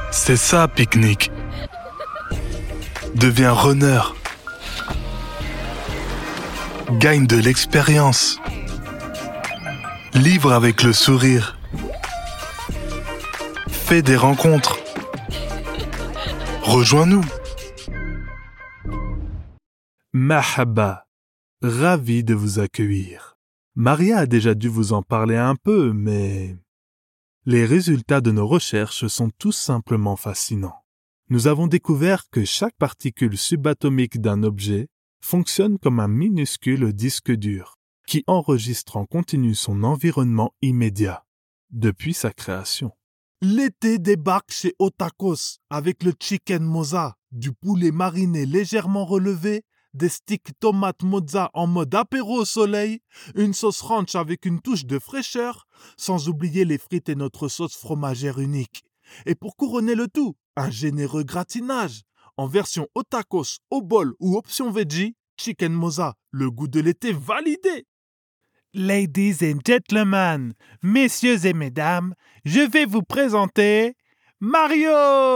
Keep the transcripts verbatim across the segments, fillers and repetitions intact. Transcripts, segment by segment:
C'est ça, pique-nique. Deviens runner. Gagne de l'expérience. Livre avec le sourire. Fais des rencontres. Rejoins-nous. Mahaba, ravi de vous accueillir. Maria a déjà dû vous en parler un peu, mais les résultats de nos recherches sont tout simplement fascinants. Nous avons découvert que chaque particule subatomique d'un objet fonctionne comme un minuscule disque dur qui enregistre en continu son environnement immédiat depuis sa création. L'été débarque chez Otakos avec le chicken mozza, du poulet mariné légèrement relevé, des sticks tomates mozza en mode apéro au soleil, une sauce ranch avec une touche de fraîcheur, sans oublier les frites et notre sauce fromagère unique. Et pour couronner le tout, un généreux gratinage. En version Otakos, au bol ou option veggie, chicken mozza, le goût de l'été validé. Ladies and gentlemen, messieurs et mesdames, je vais vous présenter Mario!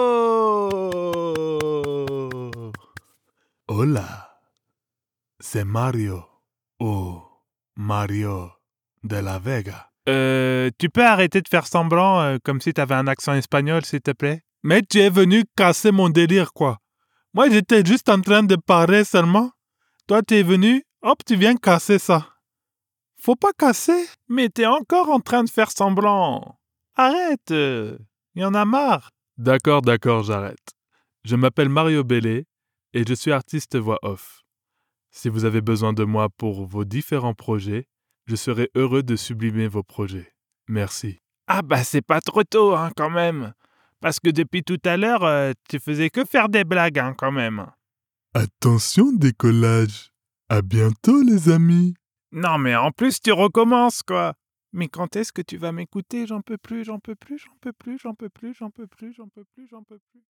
Hola, c'est Mario, ou Mario de la Vega. Euh, tu peux arrêter de faire semblant euh, comme si t'avais un accent espagnol, s'il te plaît? Mais tu es venu casser mon délire, quoi. Moi, j'étais juste en train de parler seulement. Toi, tu es venu, hop, tu viens casser ça. Faut pas casser, mais t'es encore en train de faire semblant. Arrête, euh, y en a marre. D'accord, d'accord, j'arrête. Je m'appelle Mario Bellé et je suis artiste voix off. Si vous avez besoin de moi pour vos différents projets, je serai heureux de sublimer vos projets. Merci. Ah bah c'est pas trop tôt, hein, quand même. Parce que depuis tout à l'heure, euh, tu faisais que faire des blagues, hein, quand même. Attention décollage. À bientôt les amis. Non mais en plus tu recommences, quoi. Mais quand est-ce que tu vas m'écouter? J'en peux plus, j'en peux plus, j'en peux plus, j'en peux plus, j'en peux plus, j'en peux plus, j'en peux plus.